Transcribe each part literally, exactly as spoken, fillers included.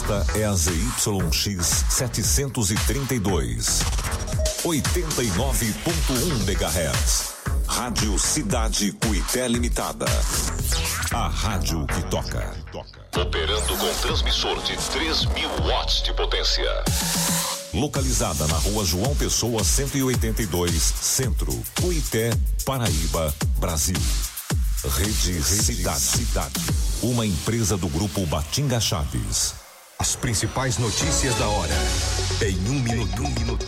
Esta é a Z Y X setecentos e trinta e dois, oitenta e nove ponto um megahertz. Rádio Cidade Cuité Limitada. A rádio que toca. Operando com transmissor de três mil watts de potência. Localizada na rua João Pessoa cento e oitenta e dois, Centro, Cuité, Paraíba, Brasil. Rede Cidade. Cidade. Uma empresa do grupo Batinga Chaves. As principais notícias da hora. Em um minuto. Em um minuto.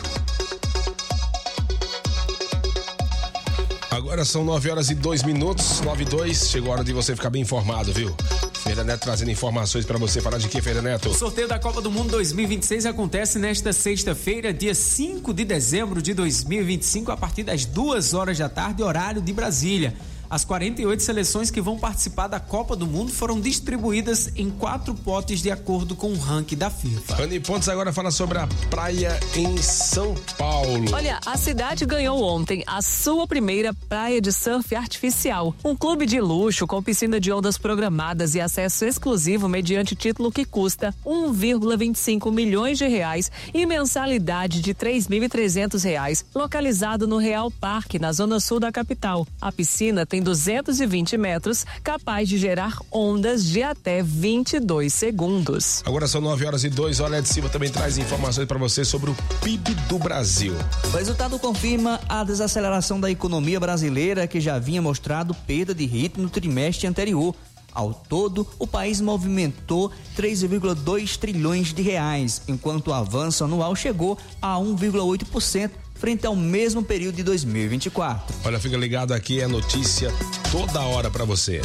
Agora são nove horas e dois minutos, nove e dois. Chegou a hora de você ficar bem informado, viu? Feira Neto trazendo informações pra você. Falar de quê, Feira Neto? O sorteio da Copa do Mundo dois mil e vinte e seis acontece nesta sexta-feira, dia cinco de dezembro de dois mil e vinte e cinco, a partir das duas horas da tarde, horário de Brasília. As quarenta e oito seleções que vão participar da Copa do Mundo foram distribuídas em quatro potes de acordo com o ranking da FIFA. Rani Pontes agora fala sobre a praia em São Paulo. Olha, a cidade ganhou ontem a sua primeira praia de surf artificial. Um clube de luxo com piscina de ondas programadas e acesso exclusivo mediante título que custa um vírgula vinte e cinco milhões de reais e mensalidade de três mil e trezentos reais, localizado no Real Parque, na zona sul da capital. A piscina tem duzentos e vinte metros, capaz de gerar ondas de até vinte e dois segundos. Agora são nove horas e dois. Olha, de Silva também traz informações para você sobre o P I B do Brasil. O resultado confirma a desaceleração da economia brasileira, que já vinha mostrado perda de ritmo no trimestre anterior. Ao todo, o país movimentou três vírgula dois trilhões de reais, enquanto o avanço anual chegou a um vírgula oito por cento. frente ao mesmo período de dois mil e vinte e quatro. Olha, fica ligado aqui, é notícia toda hora para você.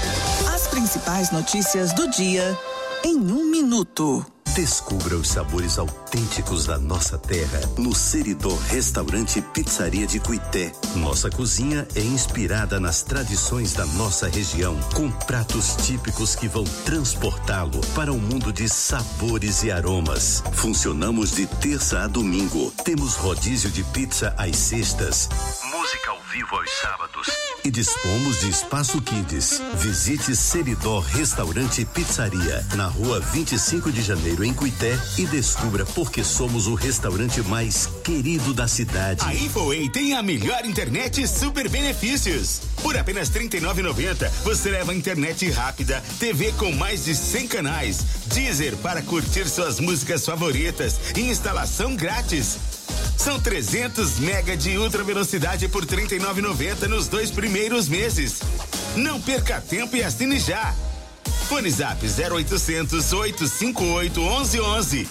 As principais notícias do dia em um minuto. Descubra os sabores autênticos da nossa terra no Seridó Restaurante e Pizzaria de Cuité. Nossa cozinha é inspirada nas tradições da nossa região, com pratos típicos que vão transportá-lo para um mundo de sabores e aromas. Funcionamos de terça a domingo. Temos rodízio de pizza às sextas, música ao vivo aos sábados e dispomos de espaço kids. Visite Seridó Restaurante e Pizzaria na rua vinte e cinco de janeiro em Cuité e descubra por que somos o restaurante mais querido da cidade. A Infoway tem a melhor internet e super benefícios. Por apenas trinta e nove reais e noventa centavos você leva internet rápida, T V com mais de cem canais, Deezer para curtir suas músicas favoritas e instalação grátis. São trezentos mega de ultra velocidade por trinta e nove reais e noventa centavos nos dois primeiros meses. Não perca tempo e assine já. Fone Zap zero oitocentos, oito cinco oito, onze onze.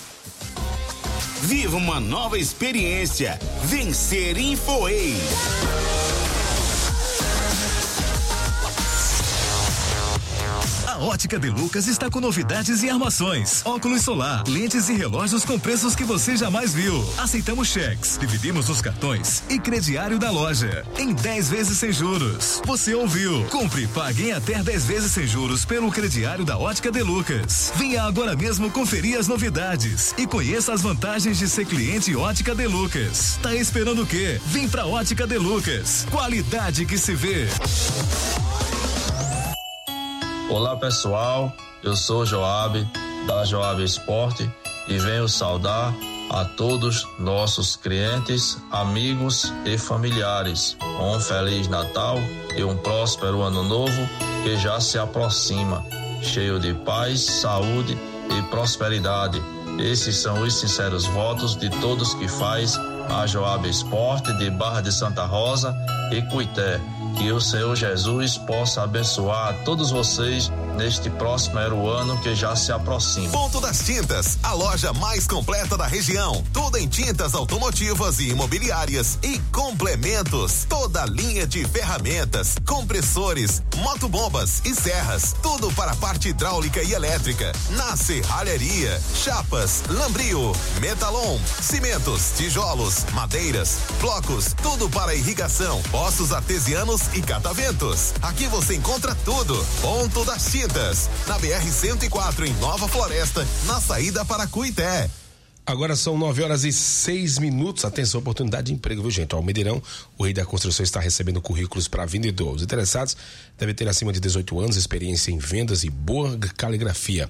Viva uma nova experiência. Vencer Infoway. A Ótica de Lucas está com novidades e armações. Óculos solar, lentes e relógios com preços que você jamais viu. Aceitamos cheques, dividimos os cartões e crediário da loja em dez vezes sem juros. Você ouviu? Compre e pague em até dez vezes sem juros pelo crediário da Ótica de Lucas. Venha agora mesmo conferir as novidades e conheça as vantagens de ser cliente Ótica de Lucas. Tá esperando o quê? Vem pra Ótica de Lucas. Qualidade que se vê. Olá pessoal, eu sou Joab da Joab Esporte e venho saudar a todos nossos clientes, amigos e familiares. Um Feliz Natal e um próspero Ano Novo que já se aproxima, cheio de paz, saúde e prosperidade. Esses são os sinceros votos de todos que faz a Joab Esporte de Barra de Santa Rosa e Cuité. Que o Senhor Jesus possa abençoar a todos vocês neste próximo ano que já se aproxima. Ponto das Tintas, a loja mais completa da região. Tudo em tintas automotivas e imobiliárias e complementos. Toda a linha de ferramentas, compressores, motobombas e serras. Tudo para a parte hidráulica e elétrica. Na serralheria, chapas, lambril, metalon, cimentos, tijolos, madeiras, blocos, tudo para irrigação, poços artesianos e cataventos. Aqui você encontra tudo. Ponto das Tintas, na B R cento e quatro em Nova Floresta, na saída para Cuité. Agora são nove horas e seis minutos. Atenção, oportunidade de emprego, viu, gente? Ó, o Medeirão, o rei da construção, está recebendo currículos para vendedor. Os interessados devem ter acima de dezoito anos, experiência em vendas e boa caligrafia.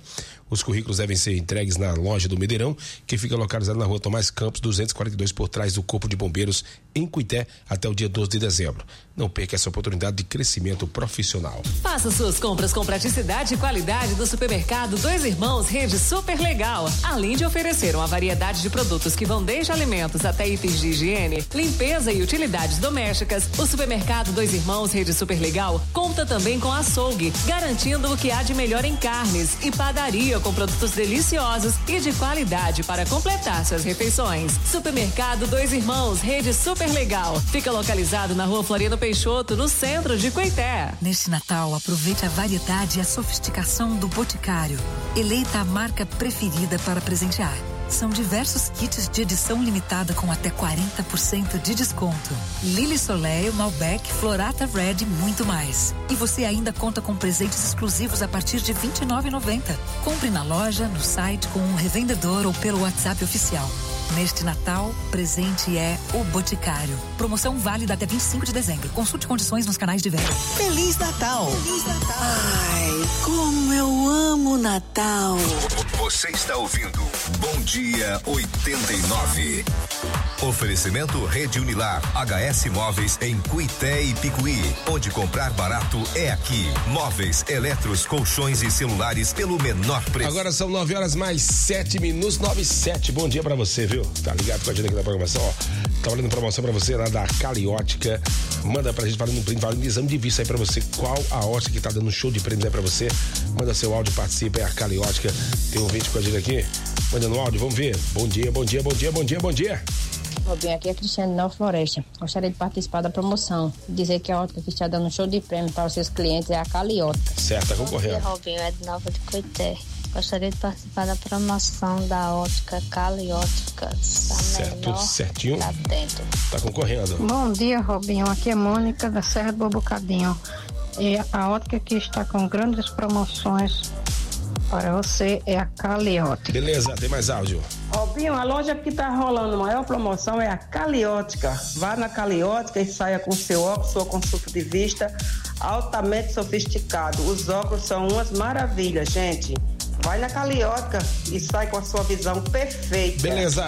Os currículos devem ser entregues na loja do Medeirão, que fica localizada na rua Tomás Campos, duzentos e quarenta e dois, por trás do Corpo de Bombeiros, em Cuité, até o dia doze de dezembro. Não perca essa oportunidade de crescimento profissional. Faça suas compras com praticidade e qualidade do supermercado Dois Irmãos Rede Super Legal. Além de oferecer uma variedade de produtos que vão desde alimentos até itens de higiene, limpeza e utilidades domésticas, o supermercado Dois Irmãos Rede Super Legal conta também com açougue, garantindo o que há de melhor em carnes, e padaria com produtos deliciosos e de qualidade para completar suas refeições. Supermercado Dois Irmãos Rede Super Legal. Fica localizado na rua Floriano Peixoto, no centro de Cuité. Neste Natal, aproveite a variedade e a sofisticação do Boticário. Eleita a marca preferida para presentear. São diversos kits de edição limitada com até quarenta por cento de desconto. Lily Soleil, Malbec, Florata Red e muito mais. E você ainda conta com presentes exclusivos a partir de vinte e nove reais e noventa centavos. Compre na loja, no site, com um revendedor ou pelo WhatsApp oficial. Neste Natal, presente é o Boticário. Promoção válida até vinte e cinco de dezembro. Consulte condições nos canais de venda. Feliz Natal! Feliz Natal! Ai, como eu amo Natal! Você está ouvindo Bom Dia oitenta e nove. Oferecimento Rede Unilar, H S Móveis em Cuité e Picuí. Onde comprar barato é aqui. Móveis, eletros, colchões e celulares pelo menor preço. Agora são nove horas mais sete minutos, nove e sete. Bom dia pra você, viu? Tá ligado com a gente aqui na programação, ó. Tá valendo promoção pra você lá da Caliótica. Manda pra gente, valendo um print, valendo um exame de vista aí pra você. Qual a ótica que tá dando um show de prêmios aí pra você? Manda seu áudio, participa, é a Caliótica. Tem um vídeo com a gente aqui. Manda no áudio, vamos ver. Bom dia, bom dia, bom dia, bom dia, bom dia. Robinho, aqui é Cristiano de Nova Floresta. Gostaria de participar da promoção. Dizer que a ótica que está dando um show de prêmio para os seus clientes é a Caliótica. Certo, tá concorrendo. Robinho, é de Nova de Cuité. Gostaria de participar da promoção da ótica Caliótica. Certo, certinho. Tá dentro. Tá concorrendo. Bom dia, Robinho. Aqui é Mônica da Serra do Bobocadinho. E a ótica que está com grandes promoções para você é a Caliótica. Beleza, tem mais áudio. Robinho, a loja que tá rolando a maior promoção é a Caliótica. Vá na Caliótica e saia com seu óculos, sua consulta de vista altamente sofisticado. Os óculos são umas maravilhas, gente. Vai na Caliótica e sai com a sua visão perfeita. Beleza.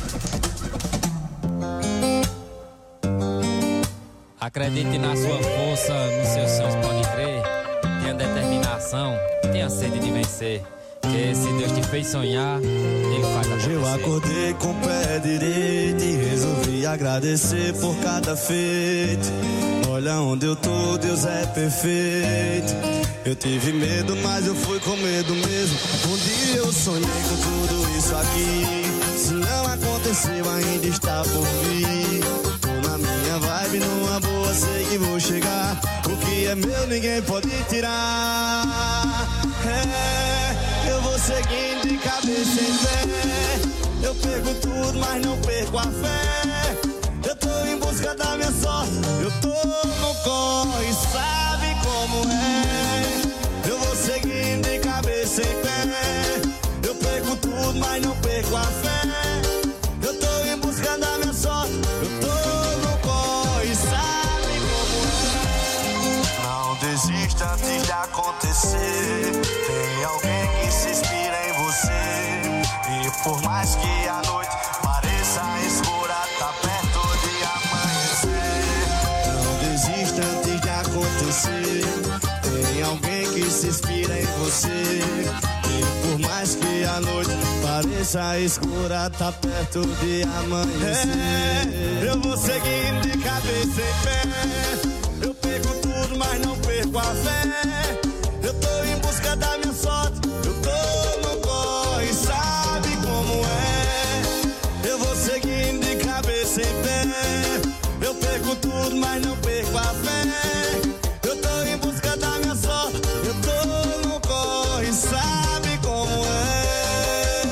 Acredite na sua força, nos seus sonhos, pode crer. Tenha determinação, tenha sede de vencer. Que se Deus te fez sonhar, Ele faz acontecer. Eu acordei com o pé direito e resolvi agradecer por cada feito. Olha onde eu tô, Deus é perfeito. Eu tive medo, mas eu fui com medo mesmo. Um dia eu sonhei com tudo isso aqui. Se não aconteceu, ainda está por vir. Tô na minha vibe, numa boa, sei que vou chegar. O que é meu, ninguém pode tirar. É, eu vou seguindo de cabeça em pé. Eu perco tudo, mas não perco a fé. Eu tô em busca da minha sorte. Eu tô no corre, sabe como é. Eu vou seguindo de cabeça em pé. Eu perco tudo, mas não perco a fé. Eu tô em busca da minha sorte. Eu tô no corre, sabe como é. Não desista antes de acontecer. Tem alguém que se inspira em você. E por mais que a noite pareça escura, tá perto de amanhecer. Não desista antes de acontecer. Tem alguém que se inspira em você. E por mais que a noite pareça escura, tá perto de amanhecer. É, eu vou seguindo de cabeça em pé. Eu perco tudo, mas não perco a fé. Eu tô em busca da minha sorte. Eu tô no corre, sabe como é. Eu vou seguindo de cabeça em pé. Eu perco tudo, mas não perco a fé. Eu tô em busca da minha sorte. Eu tô no corre, sabe como é.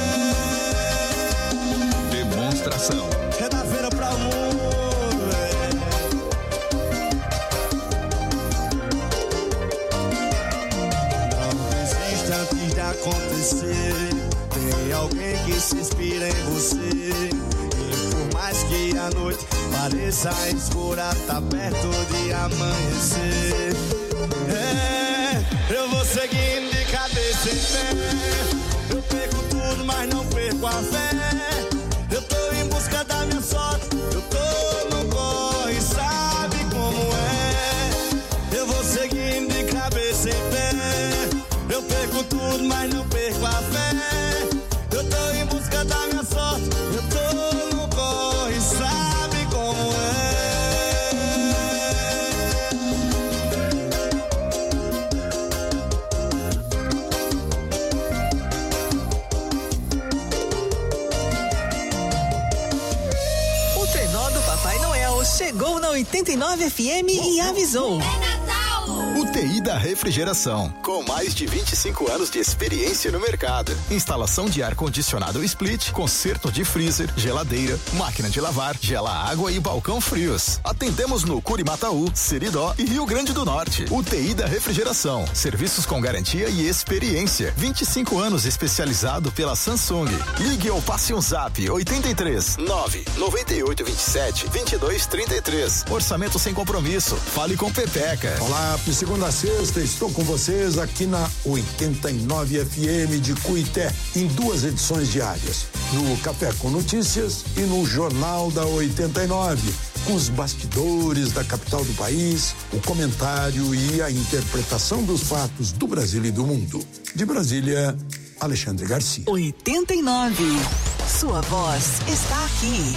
Demonstração. É da feira pra o mundo, é. Não desista antes de acontecer. Tem alguém que se inspira em você. E por mais que a noite pareça escura, tá perto de amanhecer. É, eu vou seguindo de cabeça em pé. a fé. Eu tô em busca da minha sorte, eu tô no corre, sabe como é. Eu vou seguindo de cabeça em pé. Eu perco tudo, mas não perco a fé. Eu tô em busca da minha sorte, eu tô no corre, sabe como é. O trenó do Papai Noel chegou na oitenta e nove F M e avisou. U T I da Refrigeração, com mais de vinte e cinco anos de experiência no mercado. Instalação de ar-condicionado split, conserto de freezer, geladeira, máquina de lavar, gela-água e balcão frios. Atendemos no Curimataú, Seridó e Rio Grande do Norte. U T I da Refrigeração, serviços com garantia e experiência. vinte e cinco anos especializado pela Samsung. Ligue ou passe um zap oitenta e três, nove, noventa e oito, vinte e sete, vinte e dois, trinta e três. Orçamento sem compromisso. Fale com Pepeca. Olá, de segunda a sexta, estou com vocês aqui na oitenta e nove F M de Cuité, em duas edições diárias, no Café com Notícias e no Jornal da oitenta e nove, com os bastidores da capital do país, o comentário e a interpretação dos fatos do Brasil e do mundo. De Brasília, Alexandre Garcia. oitenta e nove. Sua voz está aqui.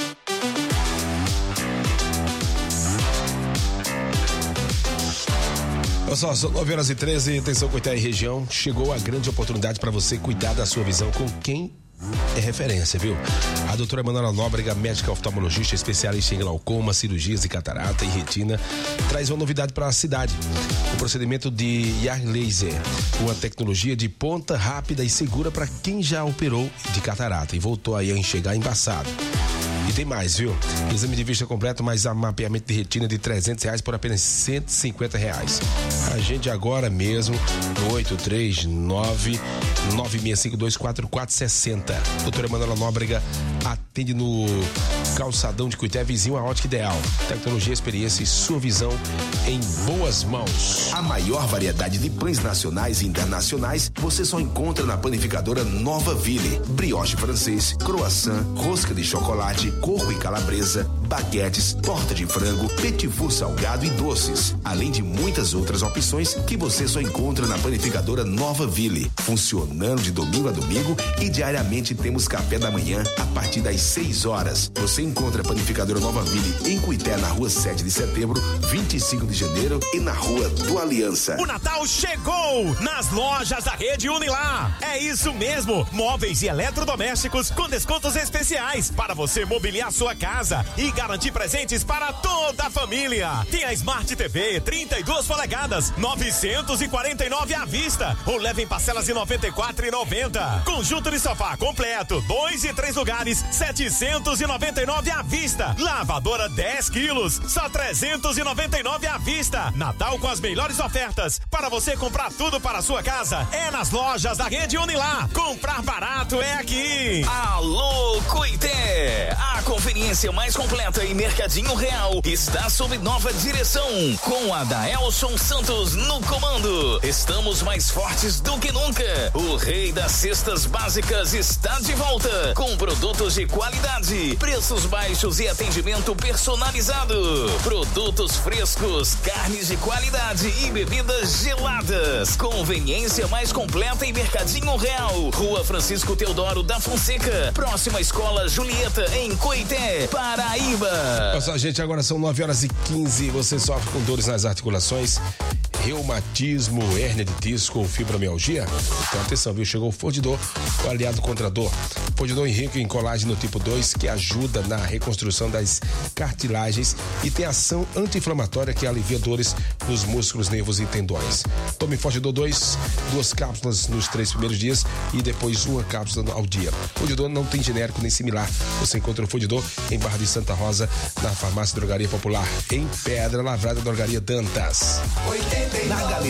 Olha só, são nove horas e treze, atenção Cuité e região, chegou a grande oportunidade para você cuidar da sua visão com quem é referência, viu? A doutora Manuela Nóbrega, médica oftalmologista, especialista em glaucoma, cirurgias e catarata e retina, traz uma novidade para a cidade. O procedimento de I A R Laser, uma tecnologia de ponta rápida e segura para quem já operou de catarata e voltou aí a enxergar embaçado. E tem mais, viu? Exame de vista completo, mais mapeamento de retina de trezentos reais por apenas cento e cinquenta reais. A gente agora mesmo no oito três nove, nove seis cinco dois, quatro quatro seis zero. Doutora Manuela Nóbrega atende no Calçadão de Cuité, vizinho à Ótica Ideal. Tecnologia, experiência e sua visão em boas mãos. A maior variedade de pães nacionais e internacionais você só encontra na panificadora Nova Ville. Brioche francês, croissant, rosca de chocolate, coco e calabresa, baguetes, torta de frango, petit four salgado e doces, além de muitas outras opções que você só encontra na panificadora Nova Ville, funcionando de domingo a domingo e diariamente temos café da manhã a partir das seis horas. Você encontra a panificadora Nova Ville em Cuité, na rua sete de setembro, vinte e cinco de janeiro e na rua do Aliança. O Natal chegou nas lojas da Rede Unilar. É isso mesmo, móveis e eletrodomésticos com descontos especiais para você mobiliar sua casa e garantir presentes para toda a família. Tem a Smart T V trinta e duas polegadas, novecentos e quarenta e nove à vista, ou leva em parcelas de noventa e quatro reais e noventa centavos. Conjunto de sofá completo, dois e três lugares, setecentos e noventa e nove à vista. Lavadora dez quilos, só trezentos e noventa e nove à vista. Natal com as melhores ofertas para você comprar tudo para a sua casa. É nas lojas da Rede Unilar. Comprar barato é aqui. Alô, Cuité! A conveniência mais completa em Mercadinho Real está sob nova direção, com a Daelson Santos no comando. Estamos mais fortes do que nunca. O rei das cestas básicas está de volta, com produtos de qualidade, preços baixos e atendimento personalizado. Produtos frescos, carnes de qualidade e bebidas geladas. Conveniência mais completa em Mercadinho Real. Rua Francisco Teodoro da Fonseca, próxima Escola Julieta, em Cuité, Paraíba. Nossa, gente, agora são nove horas e quinze. Você sofre com dores nas articulações, reumatismo, hérnia de disco ou fibromialgia? Então atenção, viu? Chegou o Fordidor, o aliado contra a dor. Fordidor rico em colágeno tipo dois, que ajuda na reconstrução das cartilagens e tem ação anti-inflamatória que alivia dores nos músculos, nervos e tendões. Tome Fordidor dois, duas cápsulas nos três primeiros dias e depois uma cápsula ao dia. Fordidor não tem genérico nem similar. Você encontra o Fordidor em Barra de Santa Rosa, na Farmácia Drogaria Popular, em Pedra Lavrada Drogaria Dantas. Na Galeria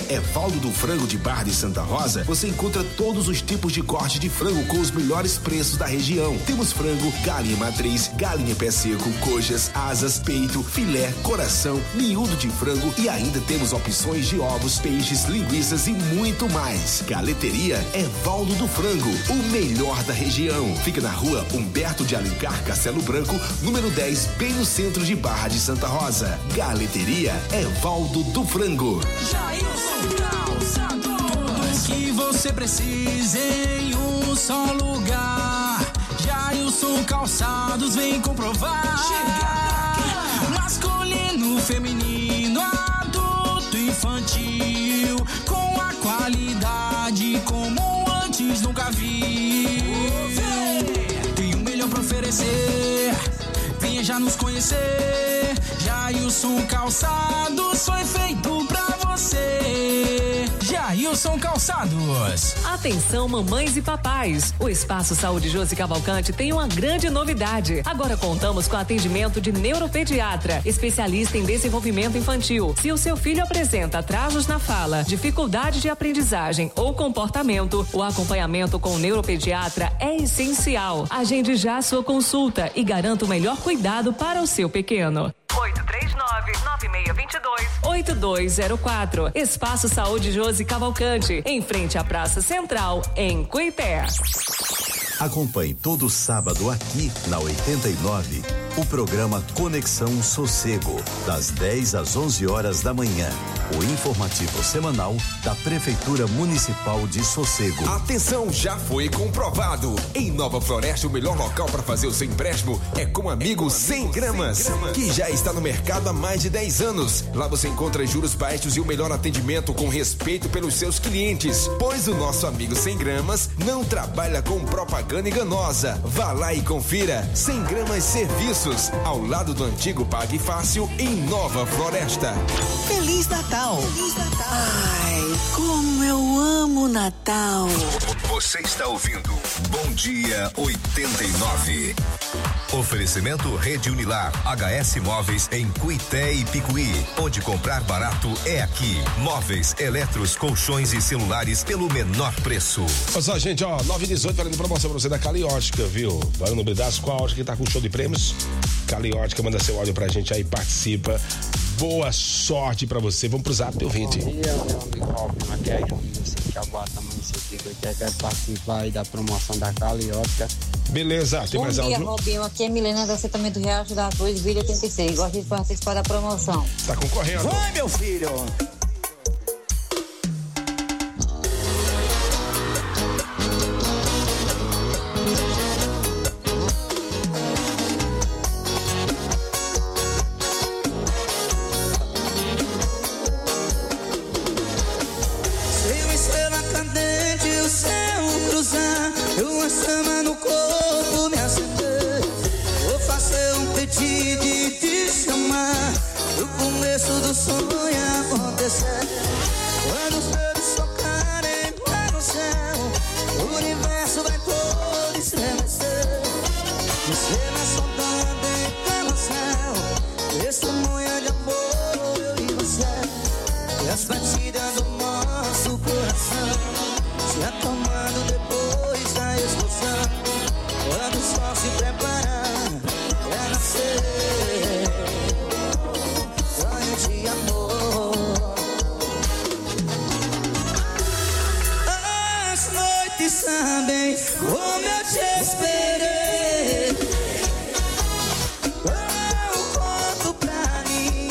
Evaldo do Frango de Barra de Santa Rosa, você encontra todos os tipos de corte de frango com os melhores preços da região. Temos frango, galinha matriz, galinha pé seco, coxas, asas, peito, filé, coração, miúdo de frango e ainda temos opções de ovos, peixes, linguiças e muito mais. Galeteria Evaldo do Frango, o melhor da região. Fica na rua Humberto de Alencar, Castelo Branco, número dez, bem no centro de Barra de Santa Rosa. Galeteria Evaldo do Frango. Tudo que você precisa em um só lugar. Jailson Calçados vem comprovar. Masculino, feminino, adulto, infantil, com a qualidade como antes nunca vi. Tem o melhor pra oferecer, venha já nos conhecer. Jailson Calçados foi feito pra você. Jailson Calçados. Atenção, mamães e papais. O Espaço Saúde Josi Cavalcante tem uma grande novidade. Agora contamos com atendimento de neuropediatra, especialista em desenvolvimento infantil. Se o seu filho apresenta atrasos na fala, dificuldade de aprendizagem ou comportamento, o acompanhamento com o neuropediatra é essencial. Agende já a sua consulta e garanta o melhor cuidado para o seu pequeno. oito três nove, nove seis dois dois, oito dois zero quatro. Espaço Saúde Josi Cavalcante, em frente à Praça Central, em Cuité. Acompanhe todo sábado aqui na oitenta e nove o programa Conexão Sossego, das dez às onze horas da manhã. O informativo semanal da Prefeitura Municipal de Sossego. Atenção, já foi comprovado. Em Nova Floresta, o melhor local para fazer o seu empréstimo é com o amigo cem gramas, que já está no mercado há mais de dez anos. Lá você encontra juros baixos e o melhor atendimento com respeito pelos seus clientes, pois o nosso amigo cem gramas não trabalha com propaganda enganosa. Vá lá e confira. cem gramas Serviços, ao lado do antigo Pague Fácil, em Nova Floresta. Feliz Natal! Feliz Natal! Ai, como eu amo Natal! Você está ouvindo Bom Dia oitenta e nove. Oferecimento Rede Unilar, H S Móveis em Cuité e Picuí. Onde comprar barato é aqui. Móveis, eletros, colchões e celulares pelo menor preço. Olha só, gente, ó, nove e dezoito, valendo promoção pra você da Caliótica, viu? Valendo no Bridaço, qual a ótica que tá com show de prêmios? Caliótica, manda seu áudio pra gente aí, participa. Boa sorte pra você. Vamos pro zap, ouvinte. Bom dia, meu amigo Robin. Aqui é João, que aguarda município. Eu quero participar aí da promoção da Caliótica. Beleza, tem Bom mais dia, áudio? Robinho. Aqui é Milena do assentamento do Riacho da Cruz, Vila oitenta e seis. Gosto de participar da promoção. Tá concorrendo. Vai, meu filho! Uma chama no corpo me acender. Vou fazer um pedido e te chamar. No começo do sonho acontecer. Quando os dedos tocarem lá no céu, o universo vai todo estremecer. Você na saudade está no céu. Esse sonho de amor, eu e você. E as batidas do nosso coração se acalmando depois da explosão, quando o sol se prepara pra nascer. Sonho de amor. As noites sabem como eu te esperei. Oh, conto pra mim.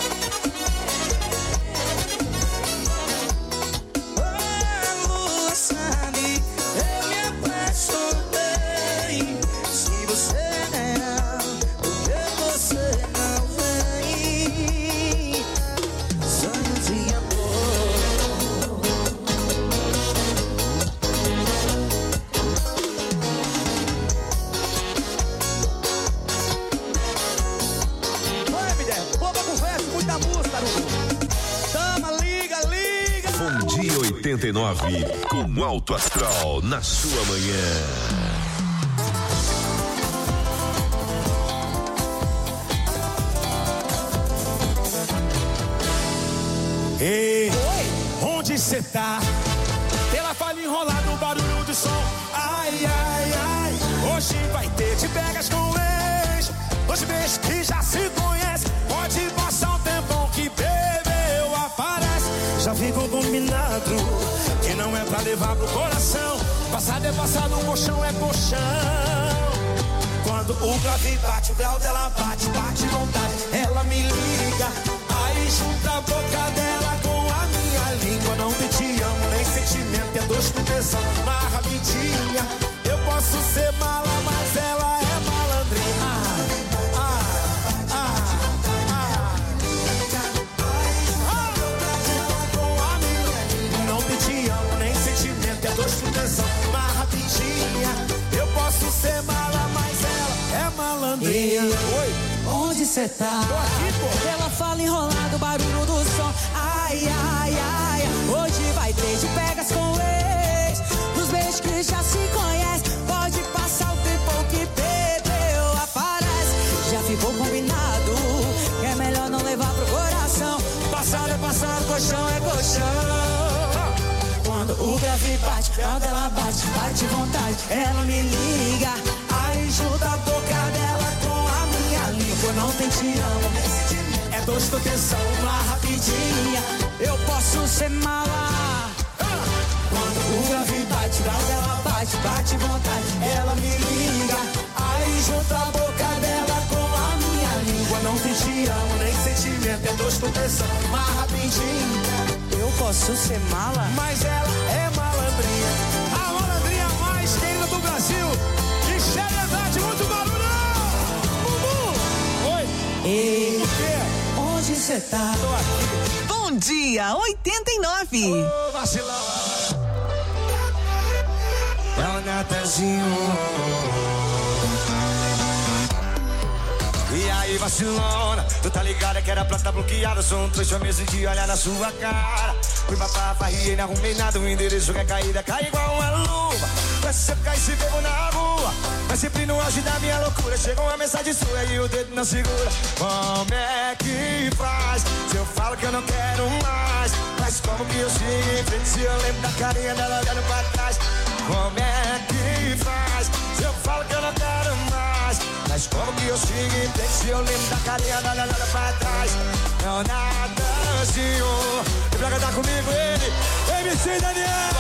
oitenta e nove, com Alto Astral na sua manhã. Ei, onde cê tá? Ela fala enrolado, o barulho do som. Ai, ai, ai. Hoje vai ter de pegas com ex. Dois meses que já se conhece. Pode passar um tempão que bebeu, aparece. Já ficou combinado que não é pra levar pro coração. Passado é passado, colchão é colchão. Quando o grave bate, o grau dela bate, bate vontade. Ela me liga, aí junta a boca dela com a minha língua. Não tem te amo, nem sentimento, é dois com tesão, uma rapidinha. Eu posso ser mala, mas ela é malandrinha. Ah, ah, ah, ah. Com a minha, não tem te amo, nem sentimento, é dois com tesão, uma rapidinha. Eu posso ser mala, mas ela é malandrinha. Oi, onde cê tá? Tô aqui, pô. Ela fala enrolado, barulho do som. Ai, ai, ai. Hoje vai ter de pegas com ex. Dos beijos que já se conhece. Pode passar o tempo que bebeu, aparece. Já ficou combinado que é melhor não levar pro coração. Passado é passado, colchão é colchão. Quando o grave bate, quando ela bate, bate vontade. Ela me liga, aí junta a boca dela com a minha língua. Não tem te amo, é dois com tensão, uma rapidinha. Eu posso ser mala. Quando o grave bate, quando ela bate, bate vontade. Ela me liga, aí junta a boca dela com a minha língua. Não tem te amo, nem sentimento, é dois com tensão, uma rapidinha. Eu posso ser mala, mas ela é malandrinha. A malandrinha mais querida do Brasil. Que seriedade, muito barulho. Bubu. Oi. Ei, onde cê tá? Tô aqui. Bom dia, oitenta e nove. Ô, vacilão. É o Natanzinho. E aí, vacilona, tu tá ligada que era pra tá bloqueada. Sou um trouxa mesmo de olhar na sua cara. Fui pra farriei, não arrumei nada. O endereço que é caída, cai igual uma luva. Mas se você ficar e se bebo na rua, mas sempre no auge da minha loucura. Chega uma mensagem sua e o dedo não segura. Como é que faz? Se eu falo que eu não quero mais, mas como que eu sigo em frente? Se eu lembro da carinha dela olhando pra trás. Como é que faz? Se eu falo que eu não quero mais, mas como que eu sigo em frente? Se eu lembro da carinha dela olhando pra trás. Não nada, senhor. E pra cantar comigo ele, M C Daniel.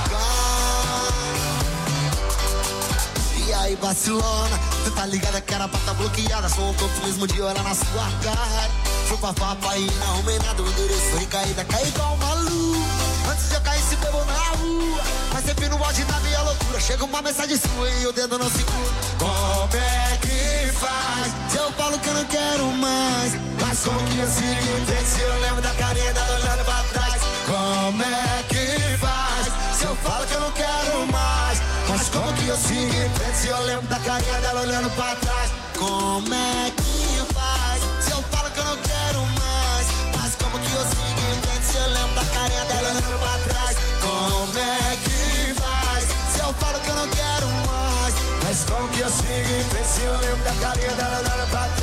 E aí, vacilona, tu tá ligada que era pra tá bloqueada. Sou um tonto mesmo de olhar na sua cara. Fui pra papai e não arrumei nada. O endereço recaída, cai igual uma lua. Antes de eu cair, se bebo na rua, mas sempre no auge da minha loucura. Chega uma mensagem sua e o dedo não segura. Como é que faz? Se eu falo que eu não quero mais, mas como que eu sigo em frente? Se eu lembro da carinha dela olhando pra trás. Como é que faz? Se eu falo que eu não quero mais, mas como que eu sigo em frente? Se eu lembro da carinha dela olhando pra trás. Como é que faz? Se eu falo que eu não quero mais, mas como que eu sigo em frente? Se eu lembro da carinha dela olhando pra trás. Como é que faz? Se eu falo que eu não quero mais, mas como que eu sigo em frente? Se eu lembro da carinha dela olhando pra trás.